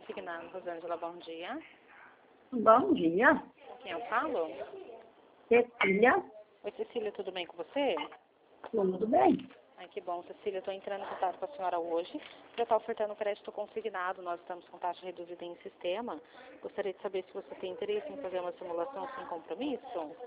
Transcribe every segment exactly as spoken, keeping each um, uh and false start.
Consignado, Rosângela, bom dia. Bom dia, Com quem eu falo? Cecília. Oi, Cecília, tudo bem com você? Tudo bem? Ai, que bom, Cecília, eu estou entrando em contato com a senhora hoje para estar ofertando crédito consignado. Nós estamos com taxa reduzida em sistema. Gostaria de saber se você tem interesse em fazer uma simulação sem compromisso.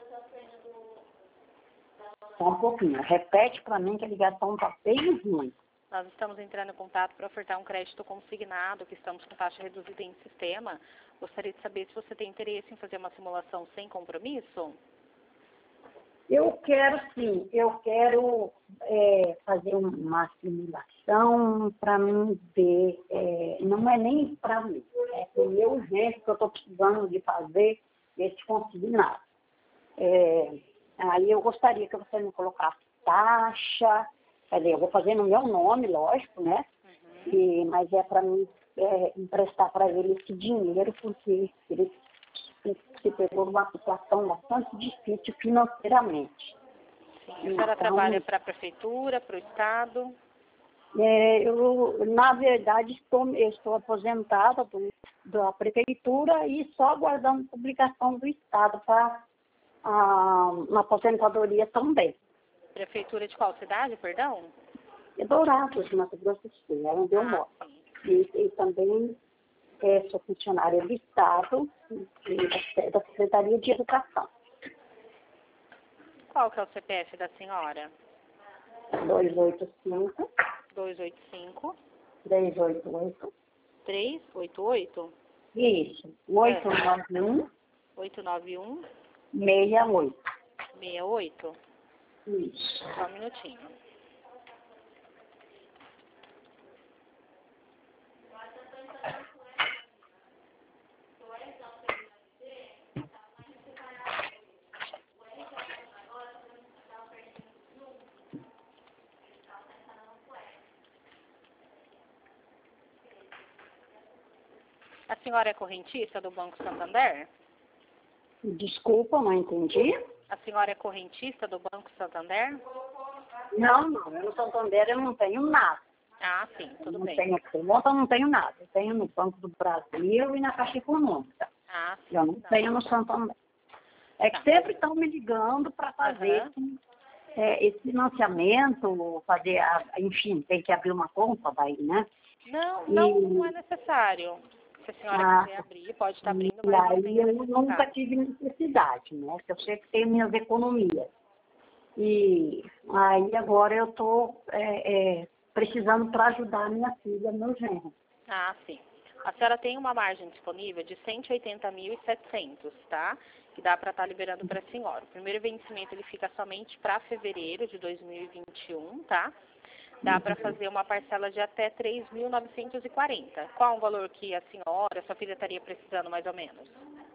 Só um pouquinho. Repete para mim que a ligação está bem ruim. Nós estamos entrando em contato para ofertar um crédito consignado, que estamos com taxa reduzida em sistema. Gostaria de saber se você tem interesse em fazer uma simulação sem compromisso. Eu quero sim, eu quero é, fazer uma simulação para mim ver, é, não é nem para mim, é para o meu urgente que eu estou precisando de fazer esse consignado. É, aí eu gostaria que você me colocasse taxa, quer dizer, eu vou fazer no meu nome, lógico, né? Uhum. E, mas é para mim é, emprestar para ele esse dinheiro, porque ele se pegou numa situação bastante difícil financeiramente. Sim. A senhora Então, trabalha para a prefeitura, para o estado? É, eu, na verdade, estou, eu estou aposentada do, da prefeitura e só aguardando publicação do estado para uma aposentadoria também. Prefeitura de qual cidade, perdão? É Dourados, de Mato Grosso do Sul, é onde eu Ah, moro. sim. E, e também é, sou funcionária do estado e da Secretaria de Educação. Qual que é o C P F da senhora? dois oito cinco, dois oito cinco, três oito oito. três oito oito, Isso, oito nove um, oito nove um, seis oito. seis oito. Isso. Só um minutinho. A senhora é correntista do Banco Santander? Desculpa, não entendi. A senhora é correntista do Banco Santander? Não, não, eu no Santander eu não tenho nada. Ah, sim, Eu tudo não bem. tenho conta, eu não tenho nada. Eu tenho no Banco do Brasil e na Caixa Econômica. Ah, sim. Eu não tenho no Santander. É que Tá. sempre estão me ligando para fazer Aham. esse, é, esse financiamento, fazer, a, enfim, tem que abrir uma conta daí, né? Não, E, não, não é necessário. Se a senhora ah, quiser abrir, pode estar e abrindo, mas não aí tem a eu nunca necessidade. tive necessidade, né? Eu sei que tenho minhas economias. E aí agora eu estou é, é, precisando para ajudar a minha filha, meu genro. Ah, sim. A senhora tem uma margem disponível de cento e oitenta mil e setecentos, tá? Que dá para estar liberando para a senhora. O primeiro vencimento ele fica somente para fevereiro de dois mil e vinte e um, tá? Dá para fazer uma parcela de até três mil novecentos e quarenta. Qual o valor que a senhora, sua filha estaria precisando mais ou menos?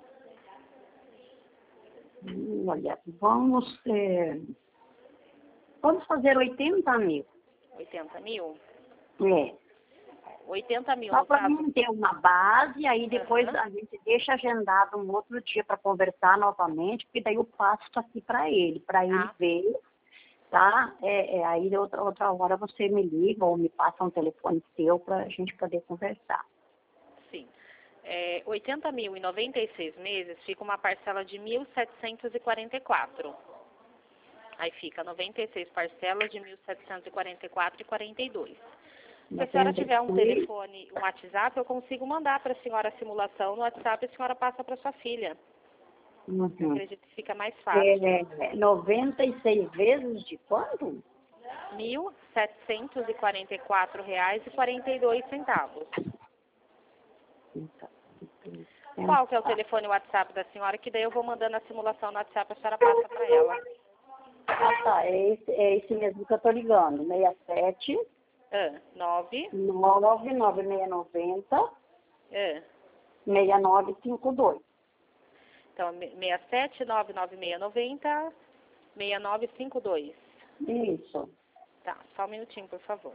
Hum, Olha, vamos, é, vamos fazer oitenta mil. oitenta mil? É. oitenta mil Só no para caso. mim ter uma base, aí depois Aham. a gente deixa agendado um outro dia para conversar novamente, porque daí eu passo isso aqui para ele, para ele Ah, ver, tá? É, é, aí outra, outra hora você me liga ou me passa um telefone seu para a gente poder conversar. sim. É, oitenta mil em noventa e seis meses fica uma parcela de mil setecentos e quarenta e quatro. Aí fica noventa e seis parcelas de mil setecentos e quarenta e quatro e quarenta e dois. Se a senhora tiver um telefone, um WhatsApp, eu consigo mandar para a senhora a simulação no WhatsApp e a senhora passa para sua filha. Eu Uhum. acredito que fica mais fácil. É, noventa e seis vezes de quanto? mil setecentos e quarenta e quatro reais e quarenta e dois centavos. Qual que é o telefone e o WhatsApp da senhora? Que daí eu vou mandando a simulação no WhatsApp, a senhora passa para ela. Ah, tá. É esse, é esse mesmo que eu tô ligando. seis sete Ah, nove. nove nove seis nove zero Ah, seis nove cinco dois. então, seis sete nove nove seis nove zero seis nove cinco dois. Isso. Tá, só um minutinho, por favor.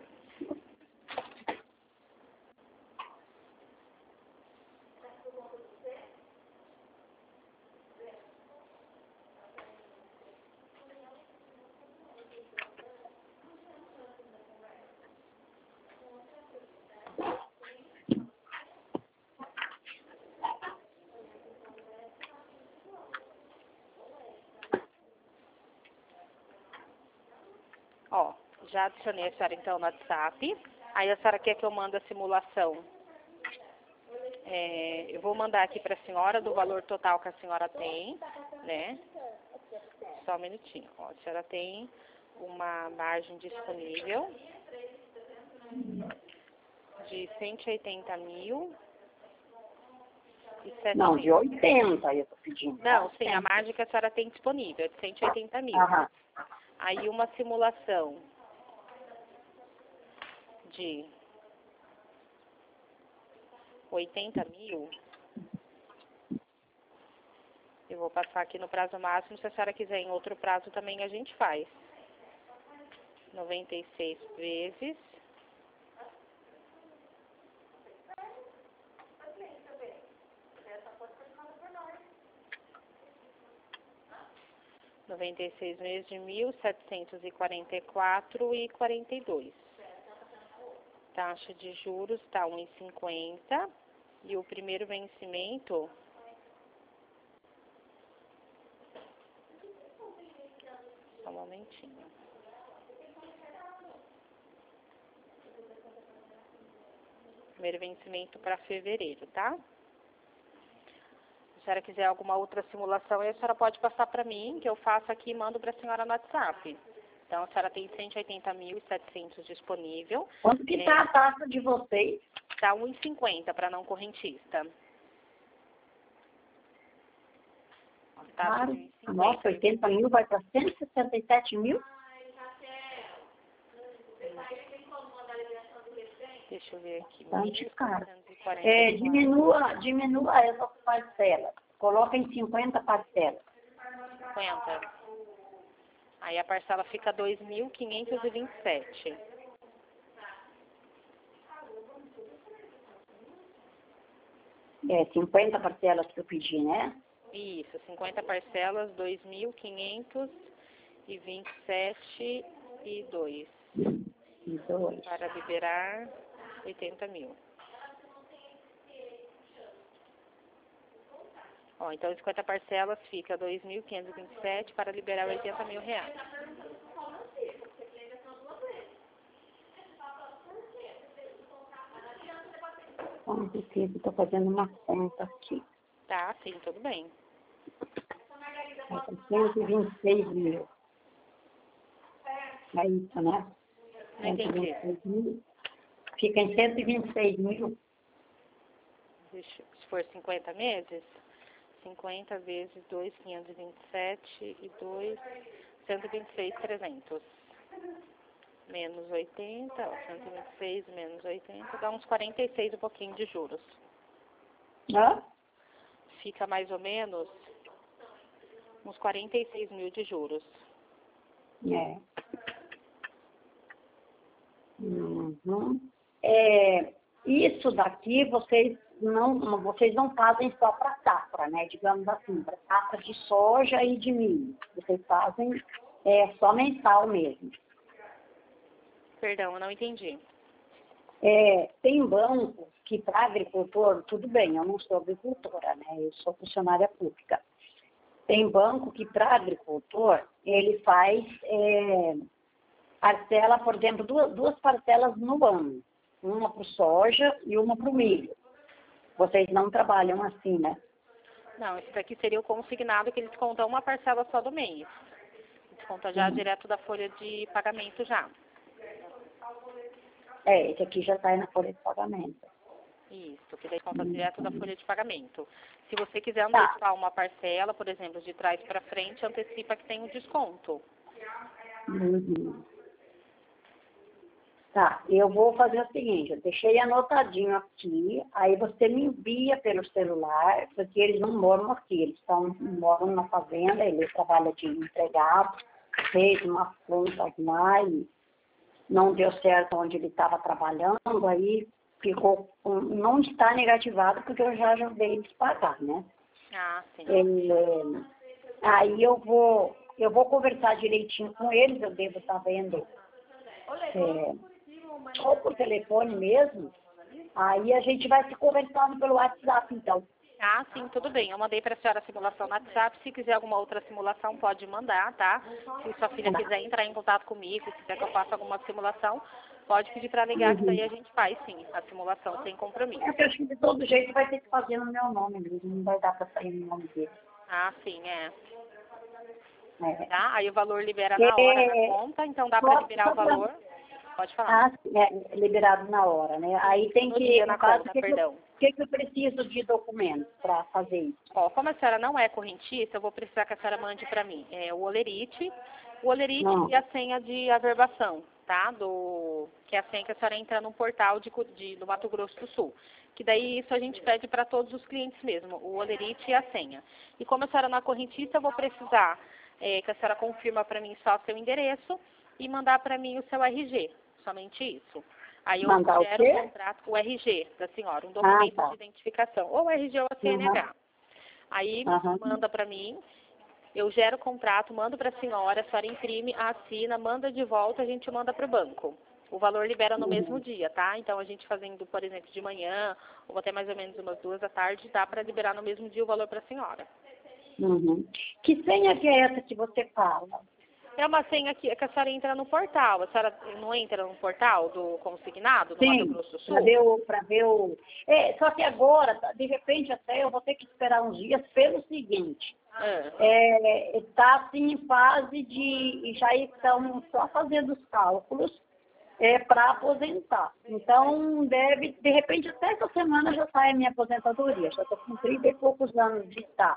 Já adicionei a senhora, então, no WhatsApp. Aí a senhora quer que eu mande a simulação. É, eu vou mandar aqui para a senhora do valor total que a senhora tem, né? Só um minutinho. Ó, a senhora tem uma margem disponível de cento e oitenta mil e setecentos. Não, de oitenta eu tô pedindo. Não, sim, a margem que a senhora tem disponível é de cento e oitenta mil. Aham. Aí uma simulação de oitenta mil, eu vou passar aqui no prazo máximo, se a senhora quiser em outro prazo também a gente faz. noventa e seis vezes noventa e seis vezes de mil setecentos e quarenta e quatro e quarenta e dois. Taxa de juros está um vírgula cinquenta e o primeiro vencimento só um momentinho. Primeiro vencimento para fevereiro, tá? Se a senhora quiser alguma outra simulação, aí a senhora pode passar para mim, que eu faço aqui e mando para a senhora no WhatsApp. Então, a senhora tem cento e oitenta mil e setecentos disponível. Quanto que está É, a taxa de vocês? Está um vírgula cinquenta para não correntista. Taxa Claro. de um vírgula cinquenta. Nossa, oitenta mil vai para cento e sessenta e sete mil? Deixa eu ver aqui. Bastante caro. mil setecentos e quarenta e quatro. É, diminua, diminua essas parcelas. Coloca em cinquenta parcelas. cinquenta. Aí a parcela fica dois mil quinhentos e vinte e sete. É, cinquenta parcelas que eu pedi, né? Isso, cinquenta parcelas, dois mil quinhentos e vinte e sete e dois. E dois. Para liberar oitenta mil. Ó, então cinquenta parcelas fica dois mil quinhentos e vinte e sete para liberar oitenta mil reais. Vamos ver se estou fazendo uma conta aqui. Tá, sim, tudo bem. É cento e vinte e seis mil. É isso, né? Não entendi. cento e vinte e seis mil. Fica em cento e vinte e seis mil. Deixa, se for cinquenta meses, cinquenta vezes dois, quinhentos e vinte e sete e dois, cento e vinte e seis mil e trezentos. Menos oitenta, ó, cento e vinte e seis menos oitenta, dá uns quarenta e seis e um pouquinho de juros. Hã? Fica mais ou menos uns quarenta e seis mil de juros. É. Uhum. É, isso daqui vocês não, vocês não fazem só para safra, né? Digamos assim, para safra de soja e de milho. Vocês fazem é, só mensal mesmo. Perdão, eu não entendi. É, tem bancos que para agricultor, tudo bem, eu não sou agricultora, né? Eu sou funcionária pública. Tem banco que para agricultor, ele faz é, parcela, por exemplo, duas, duas parcelas no ano. Uma para o soja e uma para o milho. Vocês não trabalham assim, né? Não, esse daqui seria o consignado que eles contam uma parcela só do mês. Eles contam já Uhum. direto da folha de pagamento já. É, esse aqui já está na folha de pagamento. Isso, que daí conta Uhum. direto da folha de pagamento. Se você quiser Tá. antecipar uma parcela, por exemplo, de trás para frente, antecipa que tem um desconto. Uhum. Tá, eu vou fazer o seguinte, eu deixei anotadinho aqui, aí você me envia pelo celular, porque eles não moram aqui, eles estão, moram na fazenda, ele trabalha de empregado, fez uma conta lá e não deu certo onde ele estava trabalhando, aí ficou, não está negativado porque eu já ajudei eles a pagar, né? Ah, sim. Ele, aí eu vou, eu vou conversar direitinho com eles, eu devo estar vendo, é, ou por telefone mesmo, aí a gente vai se conversando pelo WhatsApp, então. Ah, sim, tudo bem. Eu mandei para a senhora a simulação no WhatsApp. Se quiser alguma outra simulação, pode mandar, tá? Se sua filha quiser entrar em contato comigo, quiser que eu faça alguma simulação, pode pedir para ligar, que daí a gente faz, sim, a simulação sem compromisso. É que eu acho que de todo jeito vai ter que fazer no meu nome mesmo, não vai dar para sair no nome dele. Ah, sim, é. É. Tá? Aí o valor libera na hora na conta, então dá para Só, liberar só o pra, valor. Pode falar. ah, sim, é, liberado na hora, né? Aí tem No que, dia na no caso, conta, o que, que, eu, perdão. o que, que eu preciso de documento para fazer isso? Ó, como a senhora não é correntista, eu vou precisar que a senhora mande para mim é, o olerite, o olerite Não. e a senha de averbação, tá? Do, que é a senha que a senhora entra no portal de, de, do Mato Grosso do Sul. Que daí isso a gente pede para todos os clientes mesmo, o olerite e a senha. E como a senhora não é correntista, eu vou precisar é, que a senhora confirma para mim só o seu endereço e mandar para mim o seu R G, somente isso. Aí eu Mandar o gero quê? o contrato, o R G da senhora, um Ah, documento tá. de identificação, ou o R G ou a C N H. Aí Uhum. manda para mim, eu gero o contrato, mando para a senhora, a senhora imprime, assina, manda de volta, a gente manda para o banco. O valor libera no mesmo Uhum. dia, tá? Então a gente fazendo, por exemplo, de manhã, ou até mais ou menos umas duas da tarde, dá para liberar no mesmo dia o valor para a senhora. Uhum. Que senha que é essa que você fala? É uma senha que, que a senhora entra no portal. A senhora não entra no portal do consignado, no Mato Sim, Grosso do para Sul? ver o, para ver o. É, só que agora, tá, de repente até eu vou ter que esperar uns dias pelo seguinte. Ah, Está assim em fase de. Já estão só fazendo os cálculos é, para aposentar. Então, deve, de repente, até essa semana já sai a minha aposentadoria. Já estou com trinta e poucos anos de estar.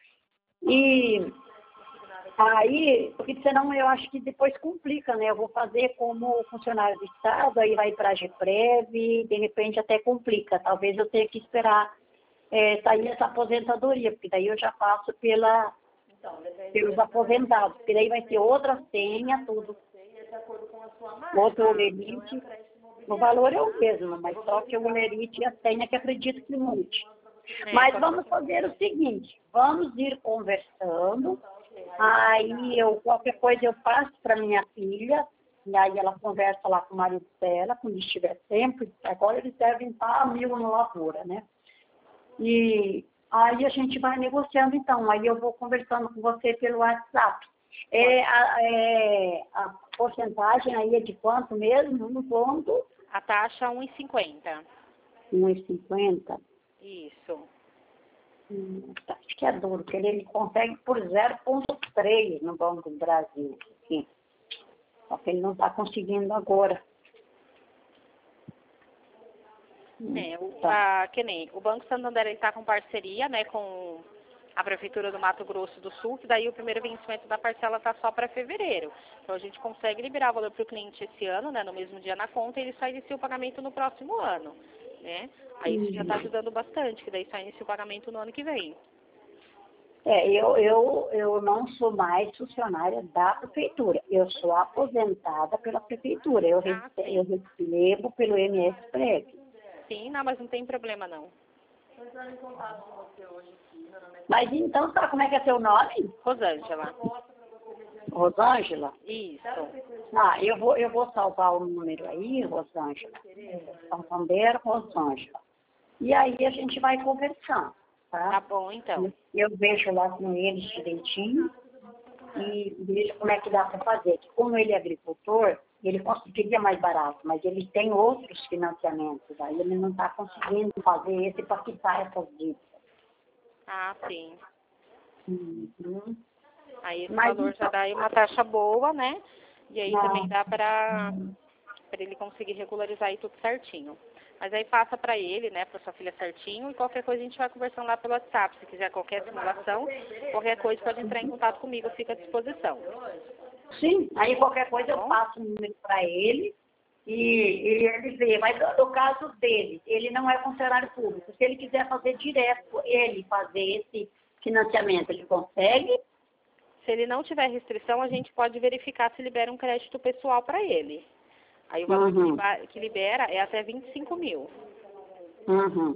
E aí, porque senão eu acho que depois complica, né? Eu vou fazer como funcionário do Estado, aí vai para a GEPREV, de repente até complica. Talvez eu tenha que esperar é, sair essa aposentadoria, porque daí eu já passo pela, pelos aposentados, porque daí vai ter outra senha, tudo, outro olerite. O valor é o mesmo, mas só que o olerite e a senha que acredito que mude. é, Mas só- vamos fazer o seguinte, vamos ir conversando. Aí eu, qualquer coisa eu passo para minha filha, e aí ela conversa lá com o marido dela, quando estiver tempo, agora eles devem estar a mil no lavoura, né? E aí a gente vai negociando então, aí eu vou conversando com você pelo WhatsApp. É, a, é, a porcentagem aí é de quanto mesmo? Um ponto? a taxa um e cinquenta. um e cinquenta. Isso. Hum, acho que é duro, porque ele, ele consegue por zero vírgula três no Banco do Brasil. Sim. Só que ele não está conseguindo agora. É, o, Tá. a, que nem, o Banco Santander está com parceria, né, com a Prefeitura do Mato Grosso do Sul, que daí o primeiro vencimento da parcela está só para fevereiro. Então a gente consegue liberar o valor para o cliente esse ano, né, no mesmo dia na conta, e ele só inicia o pagamento no próximo ano, né? Aí isso já está ajudando bastante, que daí só inicia o pagamento no ano que vem. É, eu, eu, eu não sou mais funcionária da prefeitura. Eu sou aposentada pela prefeitura. Eu, Ah, rece- eu sim. recebo pelo I N S Prev. Sim, não, mas não tem problema não. Mas então, tá, como é que é seu nome? Rosângela. Rosângela? Isso. Ah, eu vou, eu vou salvar o número aí, Rosângela. Santander, Rosângela. E aí a gente vai conversando, Tá tá? bom, então. Eu vejo lá com eles direitinho e vejo como é que dá para fazer. Que como ele é agricultor, ele conseguiria mais barato, mas ele tem outros financiamentos, aí ele não está conseguindo fazer esse para quitar essas dívidas. Ah, sim. Uhum. Aí esse Mas valor já então, dá aí uma taxa boa, né? E aí também não, dá para para ele conseguir regularizar aí tudo certinho. Mas aí passa para ele, né, para sua filha certinho, e qualquer coisa a gente vai conversando lá pelo WhatsApp. Se quiser qualquer simulação, qualquer coisa pode entrar em contato comigo, eu fico à disposição. sim, aí qualquer coisa eu Bom? passo o número para ele e, e ele vê. Mas no caso dele, ele não é funcionário público. Se ele quiser fazer direto, ele fazer esse financiamento, ele consegue? Se ele não tiver restrição, a gente pode verificar se libera um crédito pessoal para ele. Aí o valor que Uhum, liba- que libera é até vinte e cinco mil, uhum.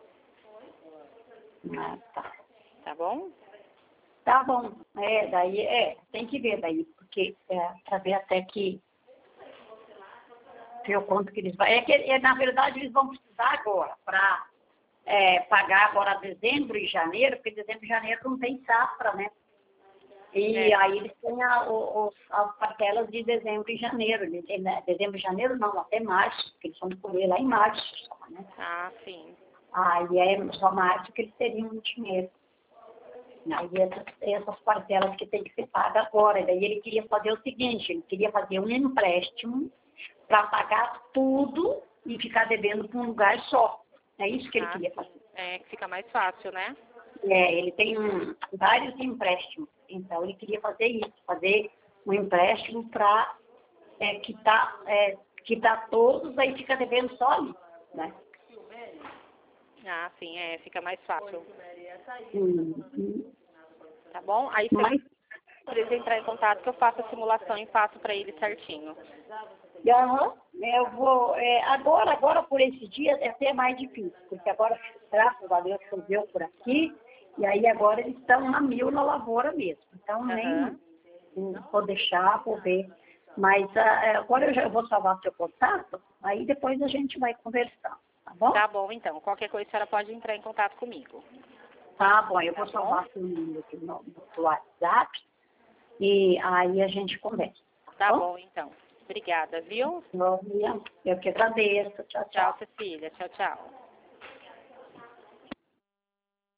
Ah, tá. tá bom? Tá bom. É, daí, é, tem que ver daí, porque é, para ver até que ver o quanto que eles vão. É que, é, na verdade, eles vão precisar agora para é, pagar agora dezembro e janeiro, porque dezembro e janeiro não tem safra, né? E É. aí eles têm a, os, as parcelas de dezembro e janeiro. Eles têm, né? Dezembro e janeiro não, até março, porque eles vão colher lá em março só, né? Ah, sim. Aí é só março que eles teriam o dinheiro. Aí essas, essas parcelas que tem que ser paga agora. Daí ele queria fazer o seguinte, ele queria fazer um empréstimo para pagar tudo e ficar devendo para um lugar só. É isso que ele Ah, queria sim. fazer. É, que fica mais fácil, né? É, ele tem um, vários empréstimos. Então, ele queria fazer isso, fazer um empréstimo para é, quitar, é, quitar todos, aí fica devendo só ali, né? Ah, sim, é, fica mais fácil. Uhum. Tá bom? Aí Mas, se eles entrar em contato, que eu faço a simulação e faço para ele certinho. aham, eu vou, é, agora, agora por esses dias é até mais difícil, porque agora, graças a Deus, choveu por aqui, e aí agora eles estão a mil na lavoura mesmo. Então, nem Aham. não vou deixar, vou ver. Mas ah, agora eu já vou salvar seu contato, aí depois a gente vai conversar, tá bom? Tá bom, então. Qualquer coisa a senhora pode entrar em contato comigo. Tá bom, eu vou Tá salvar bom? seu número aqui no, no WhatsApp e aí a gente conversa, tá, Tá bom? bom, então. Obrigada, viu? Bom, eu que agradeço. Tchau, Tchau, tchau. Cecília. Tchau, tchau.